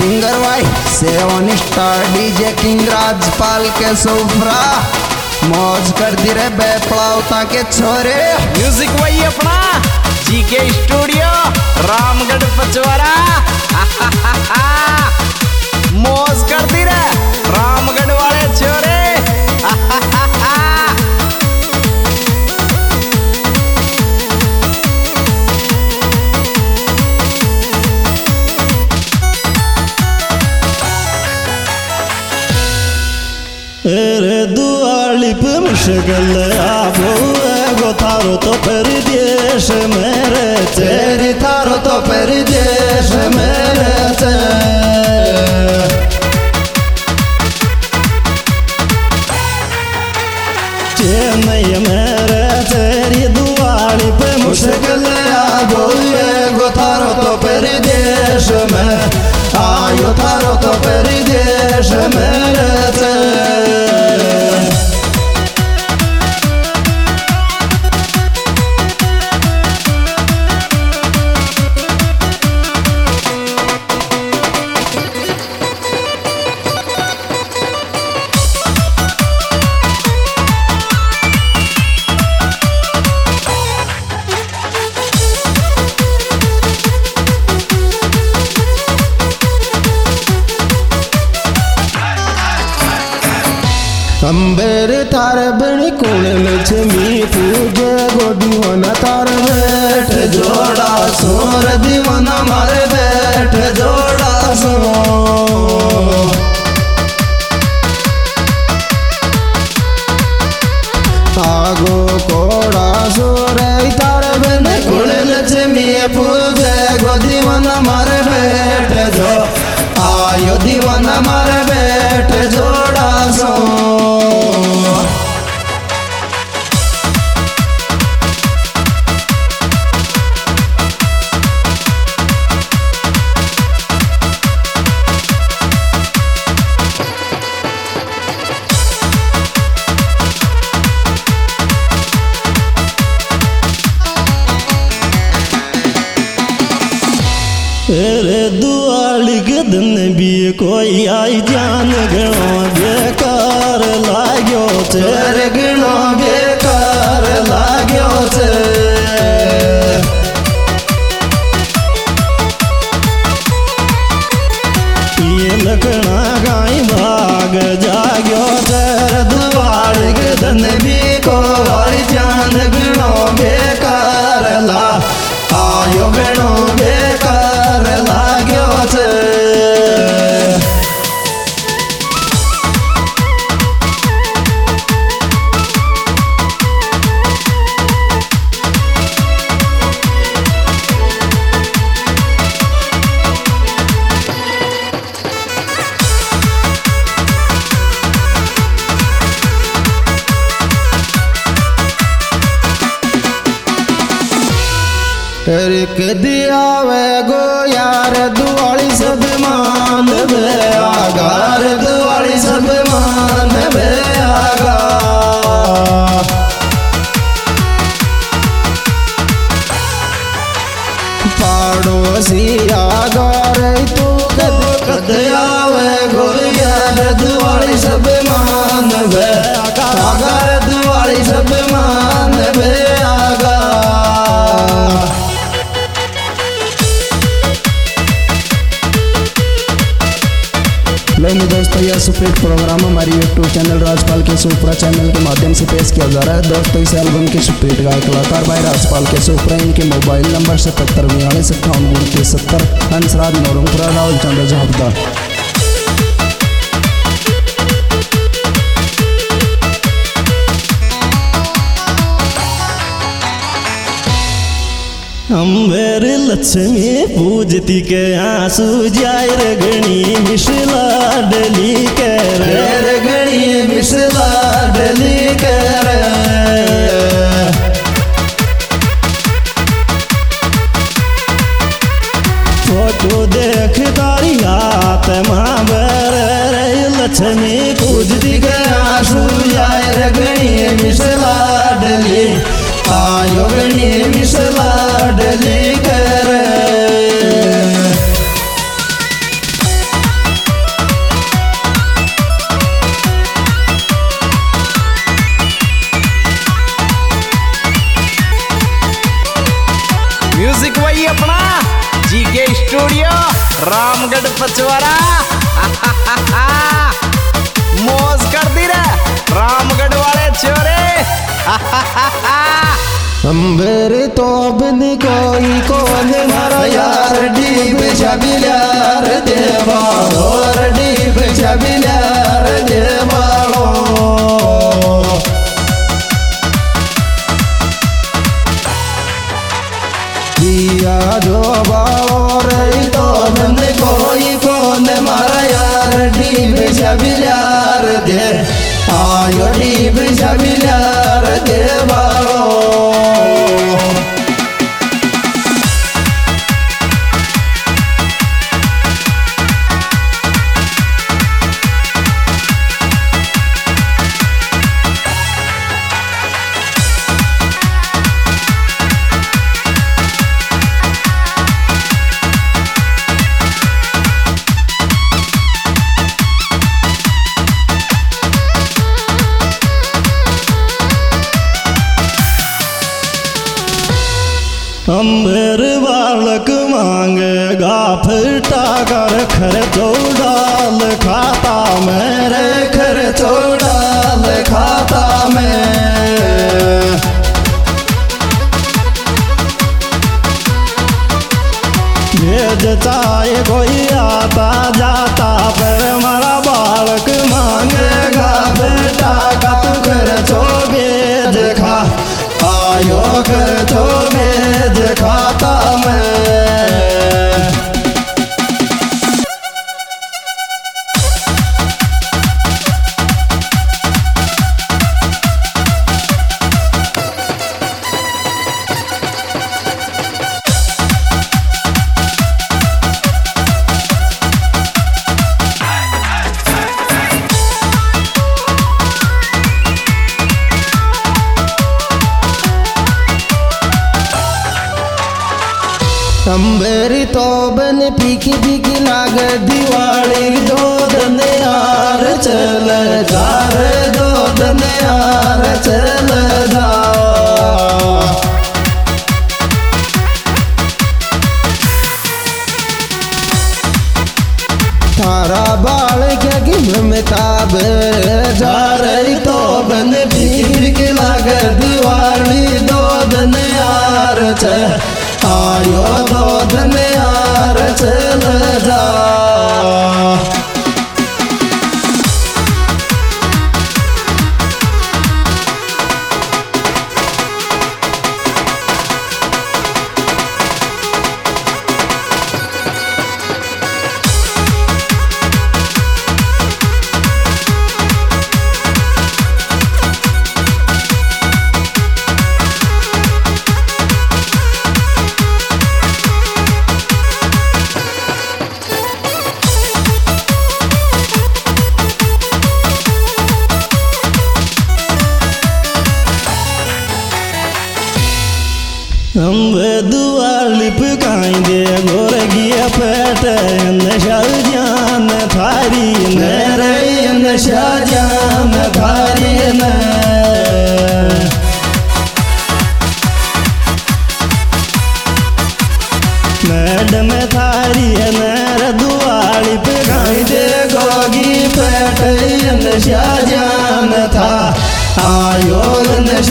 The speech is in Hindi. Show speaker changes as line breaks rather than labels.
Singer Y 7 star DJ king Rajpal के सोफरा मौज कर दी रे बेपड़ावता के छोरे।
म्यूजिक वही अपना जीके स्टूडियो रामगढ़ पचवरा मौज कर दी रे रामगढ़ वाले छोरे।
रे दुआली पे मुश्किल आबो एगो थारो तो परदेश मेरे तेरी थारो तो परदेश मेरे ते चेन्नई मेरे तेरी दुआली पे मुश्किल आबो एगो थारो तो परदेश में आयो थारो तो परदेश मेरे ते अंबर तार बण कुण लक्ष्मी पूजे गो दीवाना तार बैठ जोड़ा सोर दीवाना मारे बैठ जोड़ा सो आगो कोड़ा सोर तार बण कुण लक्ष्मी पूजे गो दीवाना मारे बैठ जो आयो दीवाना मारे बैठ जोड़ा सो रे दुआली के दिन भी कोई आई जान गणो बेकार लाग्यो तेरे गणो बेकार लाग्यो ते ये लखना गाई भाग जाग्यो तेरे दुआली के दिन भी कोई जान गणो बेकार ला आयो गणो बेकार लाग्यो छे। एक दिया वे गो यार दुआली सब मान बे आगार दुआली सब मान बे आगा पाड़ोसी आगार तू कद कद आवे गो यार दुआली सब मान बे आगार दुआली सब मान बे आगा।
लेकिन दोस्तों यह सुपरहिट प्रोग्राम हमारी यूट्यूब चैनल राजपाल के सुपरा चैनल के माध्यम से पेश किया जा रहा है। दोस्तों इस एल्बम के सुपरहिट गायक कलाकार भाई राजपाल के सुपरा, इनके मोबाइल नंबर 77425870 हंसराज नौरंगपुरा राहुल चंद्र झापदा।
अंबर लक्ष्मी पूजती के आंसू जाय रगणी मिशला डली के
रगणी मिशला डली के
फोटो देख तारी हाथ महाबर लक्ष्मी पूजती के आंसू जाय रगणी मिशला डली आयो गणी मिशला डली कर
म्यूजिक वही अपना जीके स्टूडियो रामगढ़ पचवारा। मौज कर दी रे रामगढ़ वाले छोरे।
अंबर तो बिन कोई कौन मारा यार डीब छबिलार देवालो डीब छबिलार देवालो दिया जो बावर तो बिन कोई कौन मारा यार डीब छबिलार दे आयो डीब छबिलार देवालो। अंबर बालक मांगेगा फटा कर खर्चो डाल खाता मेरे खर्चो डाल खाता में भेज चाहे कोई आता जाता पर हमारा बालक मांगेगा बेटा का तू खर्चो भेज खा आयो खर्चो भेज खाता मैं। अंबेरी तो बन पीकी पीकी लाग दिवाली दो दिन यार चल जा रे दो दिन यार चल जा। थारा बाल क्या कि ममताब जा रही तो बन पीकी पीकी लाग दिवाली दो दिन यार चल आयो दो दिन यार चल जा। हम दुआली पकाई दे गोर गिया पेट नशा जान थारी नरे नशा जान थारी न मैडम थारी नर दुआली पकाई दे गोगी पेट नशा जान था आयो नशा